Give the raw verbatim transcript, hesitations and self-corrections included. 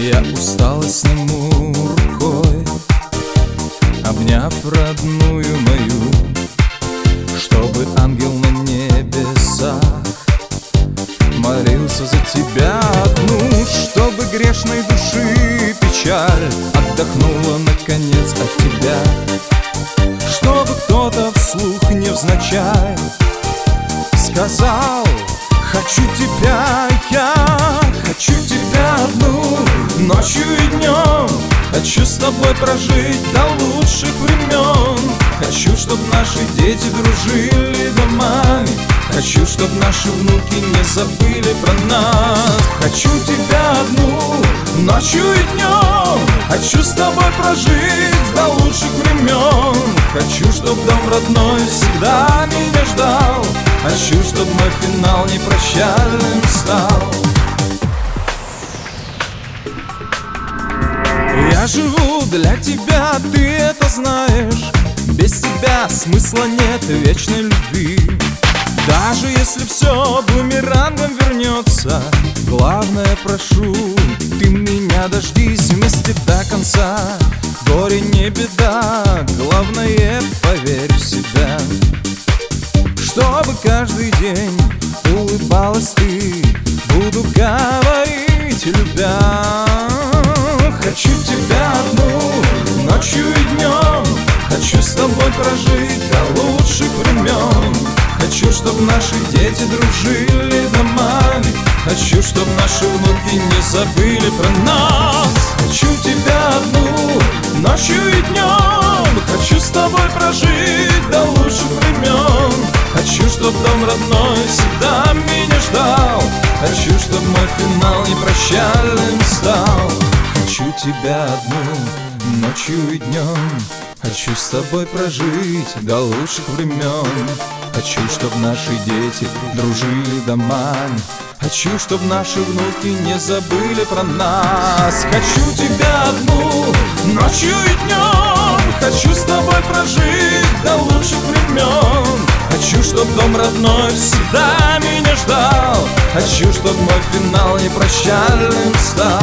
Я устало сниму рукой, обняв родную мою, чтобы ангел на небесах молился за тебя одну, чтобы грешной души печаль отдохнула наконец от тебя, чтобы кто-то вслух невзначай сказал: хочу тебя, я хочу тебя одну, ночью и днем. Хочу с тобой прожить до лучших времен. Хочу, чтоб наши дети дружили домами. Хочу, чтоб наши внуки не забыли про нас. Хочу тебя одну, ночью и днем. Хочу с тобой прожить до лучших времен. Хочу, чтоб дом родной всегда меня ждал. Хочу, чтоб мой финал непрощальным стал. Я живу для тебя, ты это знаешь. Без тебя смысла нет вечной любви. Даже если все бумерангом вернется, главное прошу, ты меня дождись вместе до конца. Горе не беда, главное поверь в себя. Чтобы каждый день улыбалась ты, буду говорить, любя. Хочу тебя одну, ночью и днем. Хочу с тобой прожить до лучших времен. Хочу, чтоб наши дети дружили домами. Хочу, чтоб наши внуки не забыли про нас. Хочу тебя одну, ночью и днем. Хочу с тобой прожить до лучших времен. Хочу, чтоб дом родной всегда меня ждал. Хочу, чтоб мой финал непрощальным стал. Хочу тебя одну, ночью и днем. Хочу с тобой прожить до лучших времен. Хочу, чтоб наши дети дружили домами. Хочу, чтоб наши внуки не забыли про нас. Хочу тебя одну, ночью и днем. Хочу с тобой прожить до лучших времен. Хочу, чтоб дом родной всегда меня ждал. Хочу, чтоб мой финал непрощальным стал.